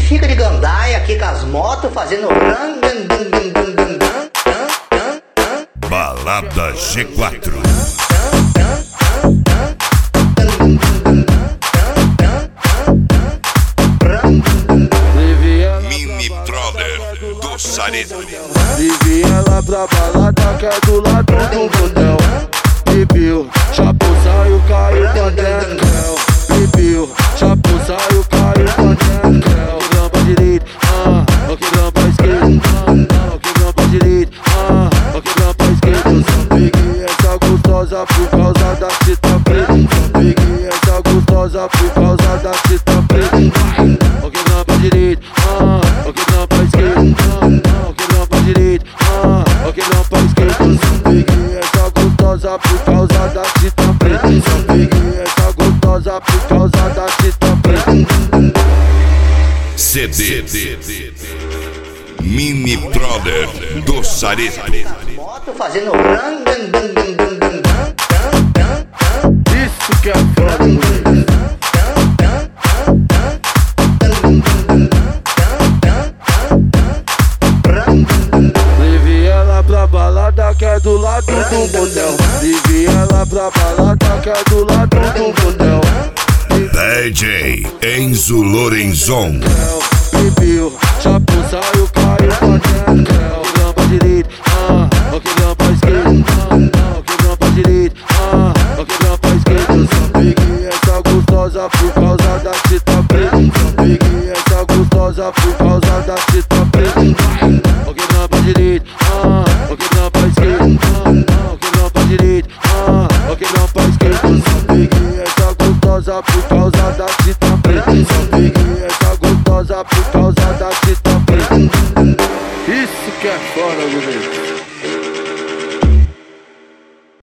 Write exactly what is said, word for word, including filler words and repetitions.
fica de gandaia aqui com as motos fazendo ran, dan, dan, dan, dan, dan, dan, dan, dan. Balada G quatro. Mini Troller do Sarito. Vivi ela pra balada que é do lado do bundão. Bebiu, chapou, saiu, caiu pra dentro. Bebiu, chapou, saiu, caiu pra dentro. O que grampa direito, ah, o que grampa esquerdo, ah, o que grampa direito, ah, o que grampa esquerdo. Eu só peguei essa gostosa por causa da fita preta. Só peguei essa gostosa por causa da fita preta. O que grampa direito, ah, o que grampa esquerdo, ah, o que grampa direito, ah, o que grampa esquerdo. Eu só peguei essa gostosa por causa da fita preta. Só peguei essa gostosa por causa da fita preta. C D Mini Troller do Sarito. Moto fazendo ran, dan, dan, dan, dan, dan, dan, dan, dan. Isso que é foda, moleque. Levei ela pra balada que é do lado do bundão. Levei ela pra balada que é do lado do bundão. D J Enzo Lorenzon. Bebiu, chapou, saiu, caiu pra dentro. O que grampa direito, ah, o que grampa esquerdo, ah, o que grampa direito, ah, o que grampa esquerdo. Eu só peguei essa gostosa por causa da fita preta. Só peguei essa gostosa por causa da fita preta. O que grampa direito, ah, o que grampa esquerdo, ah, o que grampa direito, ah, o que grampa esquerdo. Eu só peguei essa gostosa por causa da fita preta. Só peguei essa gostosa por causa da fita preta. Isso que é foda, moleque.